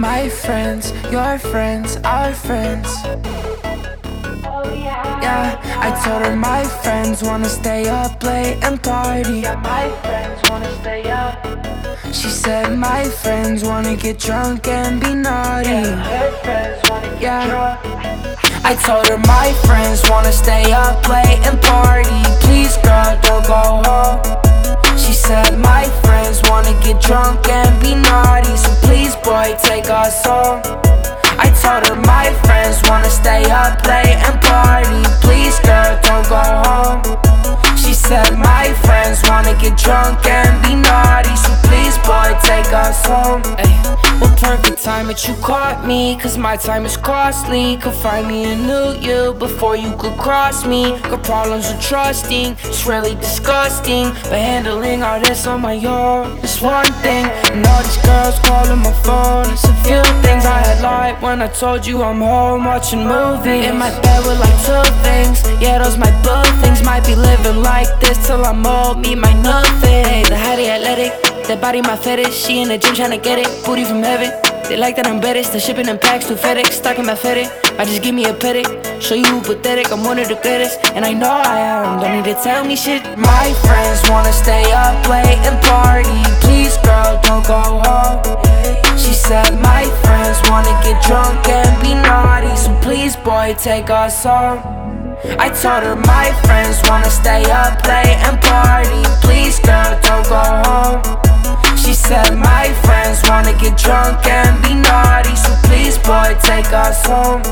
My friends, your friends, our friends. Yeah, I told her my friends wanna stay up late and party. Yeah, my friends wanna stay up. She said my friends wanna get drunk and be naughty. Yeah, her friends wanna get drunk. I told her my friends wanna stay up late and party. Please girl, don't go home. She said my friends wanna get drunk and be naughty, so please boy, take us home. I told her my friends wanna stay up late and party. Please girl, don't go home. She said my friends wanna get drunk and be naughty, so please boy, take us home. Ay, what perfect time that you caught me, cause my time is costly. Could find me a new you before you could cross me. Got problems with trusting, it's really disgusting, but handling all this on my own is one thing. And all these girls calling my phone, it's a few things I had lied when I told you I'm home watching movies. In my bed with like two things, yeah those my boo things. Might be living like this till I'm old, me my nothing. Hey, the highly athletic, that body my fetish. She in the gym tryna get it, booty from heaven. They like that I'm better, still shipping in packs to FedEx. Stuck in my FedEx, I just give me a pedic. Show you who pathetic, I'm one of the greatest. And I know I am, don't need to tell me shit. My friends wanna stay up late and party. Please girl, don't go home. She said my friends wanna get drunk and be naughty, so please boy, take us home. I told her my friends wanna stay up late and party. Please girl, don't go home. She said my friends wanna get drunk and be naughty, so please boy, take us home.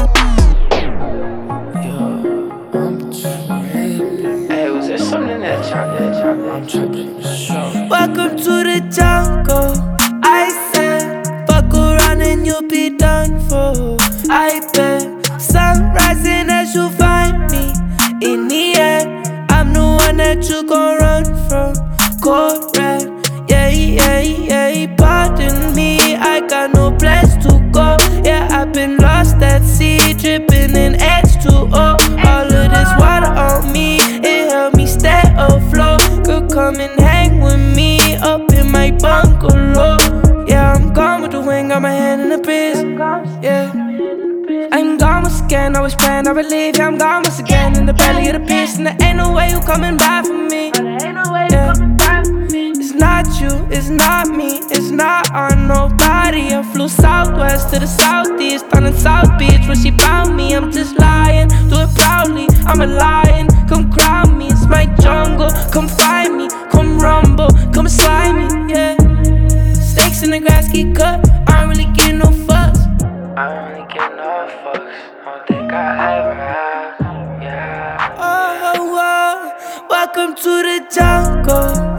Hey, was there something in that chocolate? I'm tripping for sure. Welcome to the jungle, I said. Fuck around and you'll be done for, I bet. Sun rising as you find me. In the end, I'm the one that you gon' run from. Cold red, yeah, pardon me, I got no place to go. Yeah, I've been lost at sea, dripping in H2O. All of this water on me, it helped me stay afloat. Girl, come and hang with me up in my bungalow. Yeah, I'm gone with the wind, got my hand in the breeze. Yeah, I'm gone once again, always praying I believe. Yeah, I'm gone once again, in the belly of the beast. And there ain't no way you coming back for me. Yeah. It's not you, it's not me, it's not on nobody. I flew southwest to the southeast, on the South Beach when she found me. I'm just lying, do it proudly, I'm a lion. Come crown me, it's my jungle. Come find me, come rumble, come slime me, yeah. Snakes in the grass get cut, I don't really get no fucks. I don't really get no fucks, I don't think I ever have, yeah. Oh, welcome to the jungle.